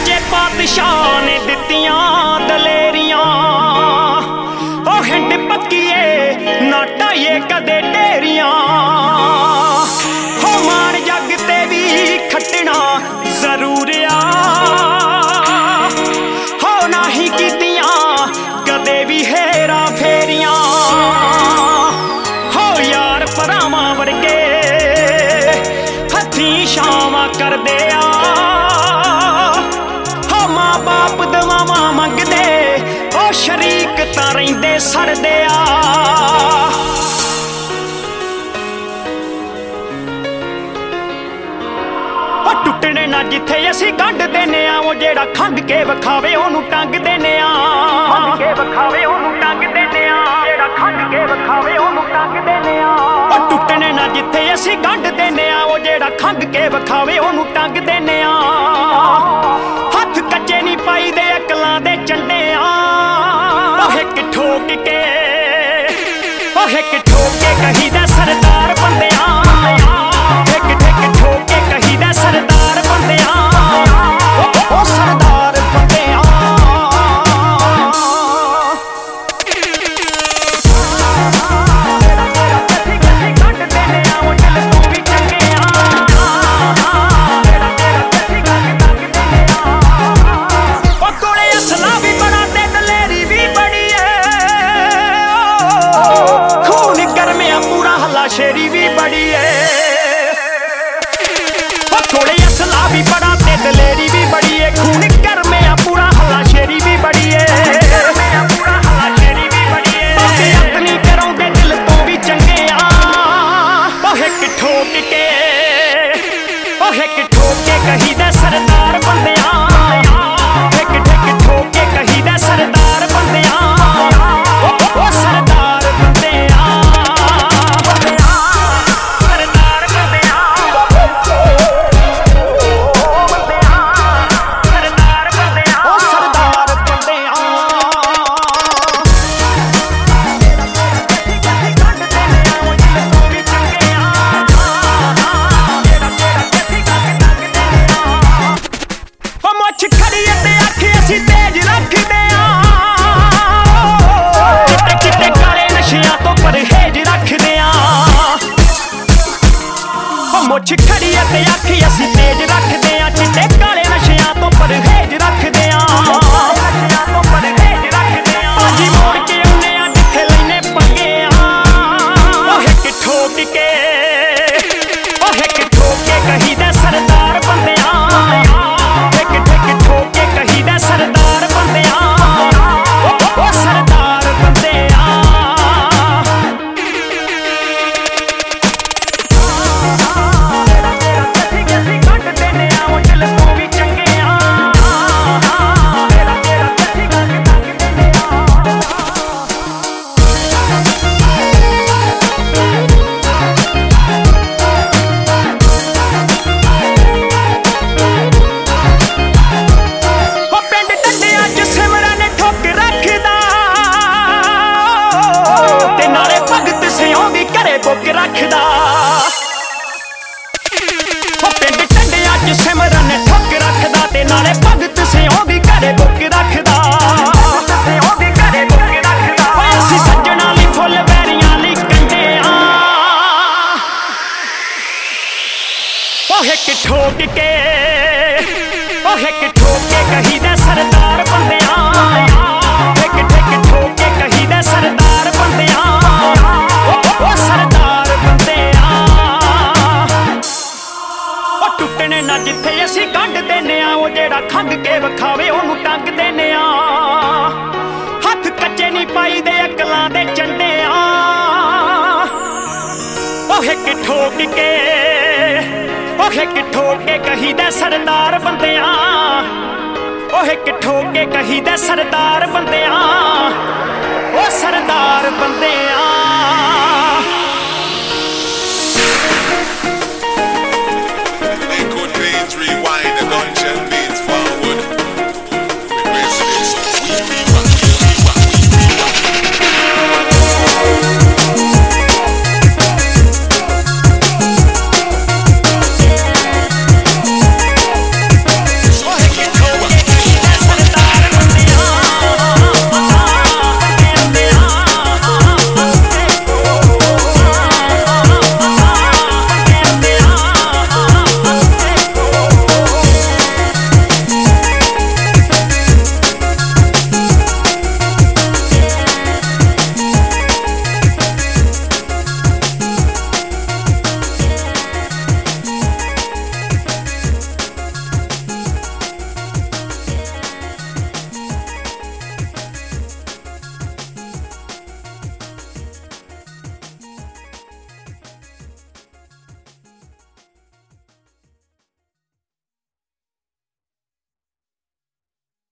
सच्चे पातशाह ने दित्तियां दलेरियां ओ हिंड पक्कीए ना ढाइए कदे ढेरियां हो मान जग ते भी खट्टना जरूर आ हो नाही कीतियां कदे भी हेरा फेरियां हो यार भरावां वर्गे हथी छावां करदे आ बाप दवावां मंगदे ओ शरीक तां रहिंदे सड़दे आ ओ टुटने ना जिथे असीं गंढ देने आ ओ जेड़ा खंड के विखावे ओनू टंग देने आ खंड के विखावे ओनू टंग देने आ जेड़ा खंड के विखावे ओनू टंग देने आ ओ टुटने ना जिथे असीं गंढ देने आ ओ जेड़ा खंड के विखावे ओनू टंग देने आ हथ कच्चे नहीं पाई दे अकलां दे चंडे आ हिक ठोक के ओ हिक ठोक के कहीदा सरदार बंदियां हिक ठिक ठोक के कहीदा सरदार बंदियां ओ सरदार बंदियां शेरी भी बड़ी है थोड़े असला भी बड़ा ते दलेरी भी बड़ी है खून कर में पूरा हला शेरी भी बड़ी है पूरा हला शेरी भी बड़ी है अपनी करों दे दिल तो भी चंगे आ हिक ठोक के हिक ठोक के कहीदा सरदार बंदियां हिक ठिक ठोक के कहीदा सरदार बंदियां ओ सरदार बंदियां मुछ खड़ी ते आखी असीं तेज रखदे आ चिट्टे काले नशियां तो परहेज रखदे आ भाजी मोड़ के आउने आ जिथे लैने पंगे आ हिक ठोक के कहीदा सरदार बंदियां हिक ठिक ठोक के कहीदा सरदार बंदियां ओ सरदार बंदियां बुक रखदा पिंड टंडियां च सिमरन ठुक रखदा ते नाले भगत सिंह दी घरे बुक रखदा असीं सज्जणा लई फुੱਲ वैरियां लई कंडे आ हिक ठोक के कहीदा सरदार बंदियां हिक ठिक ठोक के कहीदा सरदार बंदियां ओ सरदार बंदियां ओ टुटने ना जिथे असीं गंढ देने आ ओ जेड़ा खंड के विखावे ओनू टंग देने आ हथ कच्चे नहीं पाई दे अकलां दे चंडे आ ओ हिक ठोक के कहीदा सरदार बंदियां ओ हिक ठोक के कहीदा सरदार बंदियां ओ सरदार बंदियां